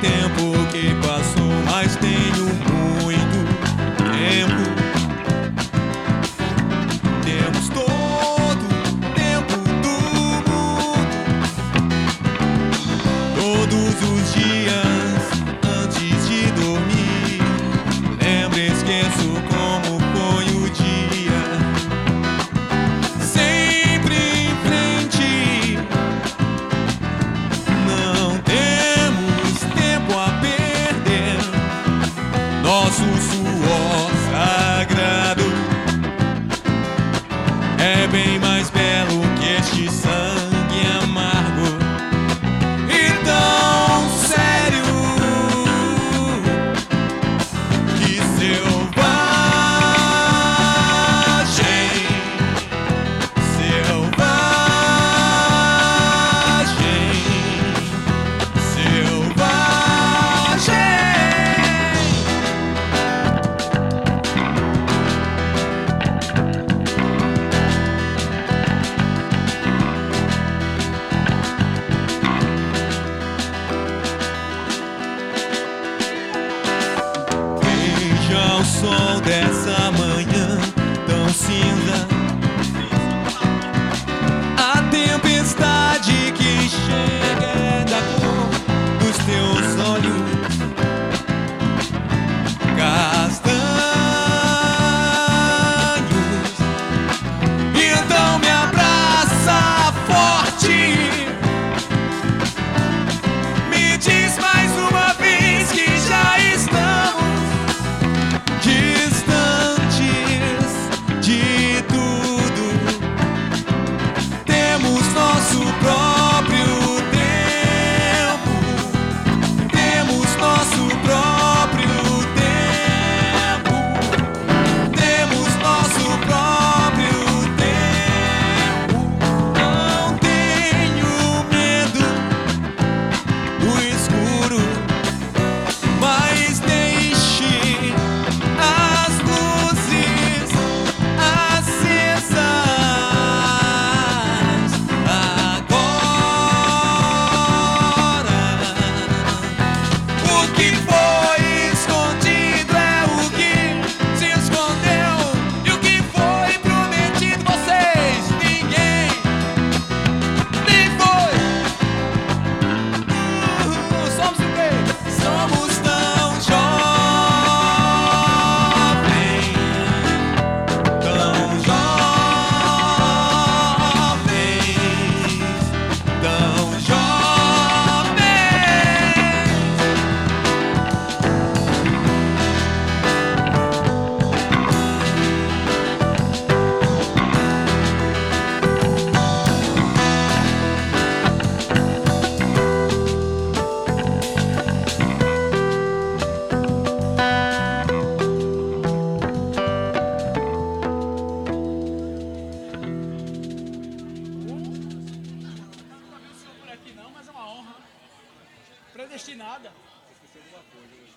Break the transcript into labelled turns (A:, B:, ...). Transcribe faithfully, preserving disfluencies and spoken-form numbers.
A: tempo que passou, mas tenho muito tempo. Temos todo o tempo do mundo. Todos os dias antes de dormir, lembro e esqueço como foi o dia. Sempre em frente, não temos tempo a perder. Nosso suor sagrado é bem mais belo que este sangue amargo e tão sério que selvagem, selvagem, selvagem. Veja o sol dessa manhã tão cinza, a tempestade que chega é da cor dos teus olhos castanhos. Então me abraça forte, me diz mais uma vez que já estamos distantes de tudo. Temos nosso próprio tempo. Temos nosso próprio tempo. Temos nosso próprio tempo. Não tenho medo do escuro, mas deixe as luzes acesas agora. O que foi escondido é o que se escondeu, e o que foi prometido vocês ninguém nem foi. Uh, somos o quê? Somos tão jovens, tão jovens, tão jovens.
B: Por aqui não, mas é uma honra. Predestinada.
C: Esqueci alguma coisa.